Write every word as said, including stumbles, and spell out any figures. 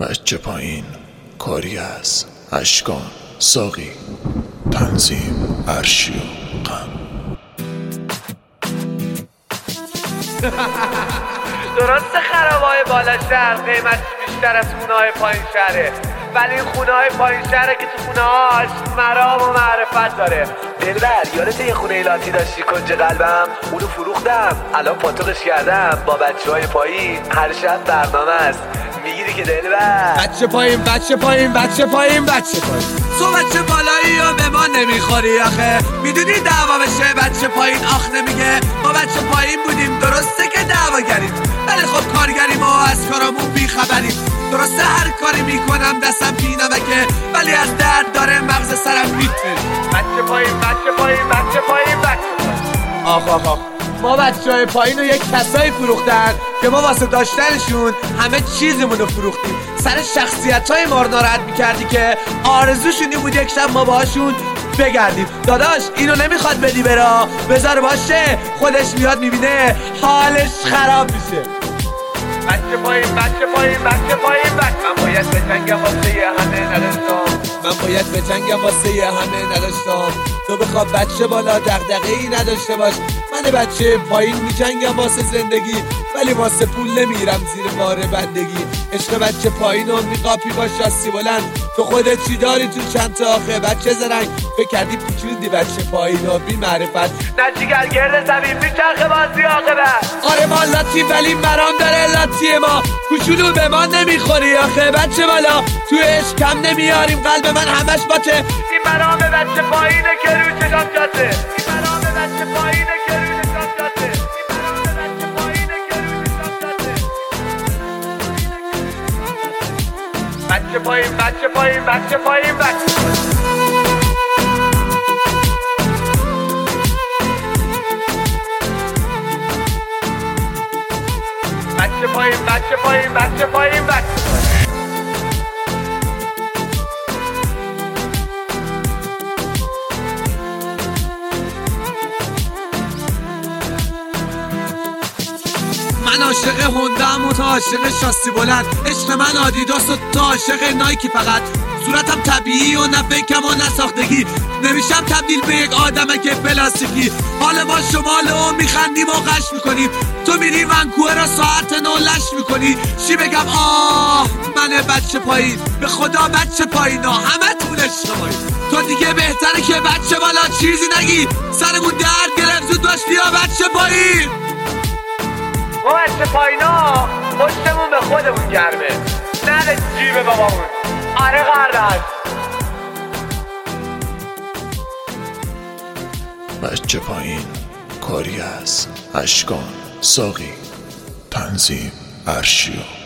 بچه پایین کاری از اشکان ساقی تنظیم ارشی و غم. درسته خرابای بالا شهر قیمتش بیشتر از خونه های پایین شهره، ولی این خونه های پایین شهره که تو خونه هاش مرام و معرفت داره. دلبر یادت یه خونه لاتی داشتی کنج قلبم؟ اونو فروختم، الان پاتوقش کردم با بچه های پایین. هر شب برنامه است، میگیری که دلبر بچه پایین بچه پایین بچه پایین بچه پایین تو بچه بالایی یا به ما نمیخوری آخه، میدونی دعوا بشه بچه پایین آخ نمیگه. ما بچه پایین بودیم درسته که دعوا کردیم، ولی خب کارگریم و از کارامون بیخبریم. درسته هر کاری میکنم دستم بی نمکه، ولی از درد داره مغز سرم میتره. بچه پایین بچه پایین بچه پایین بچه پایین آخ آخ آخ ما بچه های پایین رو یک کسایی فروختن که ما واسه داشتنشون همه چیزمون رو فروختیم. سر شخصیت های ما رو ناراحت میکردی که آرزوشونی بود یک شب ما باهاشون بگردیم. داداش اینو نمیخواد بدی برا، بذار باشه خودش میاد میبینه حالش خراب میشه. بچه پایین بچه پایین بچه پایین بچه من باید به جنگم واسه یه همه نداشتم من باید به جنگم واسه یه همه نداشتم تو بخواب بچه بالا دغدغه ای نداشته باش. من بچه پایین می جنگم واسه زندگی، ولی واسه پول نمیرم زیر بار بندگی. عشق بچه پایین رو میقاپی با شاسی بلند، تو خودت چی داری تو چند تا آخه بچه زرنگ؟ فکر کردی پیچوندی بچه پایین و بی معرفت نجیگر گرد زمین میچرخه بازی عاقبت. آره ما لاتی ولی مرام داره لاتی ما، کوچولو به ما نمیخوری آخه بچه بالا. تو عشق کم نمیاریم قلب من همش باته. این مرام بچه پایینه که روی چشم جاته. این مرام بچه پایینه که روی چشم جاته. این مرام بچه پایینه که روی چشم جاته. بچه پایین بچه پایین بچه پایین بچه بچه پایین بچه پایین بچه پایین بچه من عاشق هوندم و تا عاشق شاسی بلند. عشق من آدیداس و تا عاشق نایکی فقط. صورتم طبیعی و نه فیکم و نه ساختگی، نمیشم تبدیل به یک آدمک پلاستیکی. حال ما شمال و میخندیم و غش میکنیم، تو میری ونکوور را ساعت نو لش میکنی. چی بگم آه من بچه پایین، به خدا بچه پایین ها همه تون عشق پایین. تو دیگه بهتره که بچه بالا چیزی نگی، سرمون درد گرفت زود باش بیا بچه پایین. ما بچه پایینا پشتمون به خودمون گرمه، نه جیب بابامون. آره قردش بچه پایین کاری از اشکان ساقی تنظیم ارشی و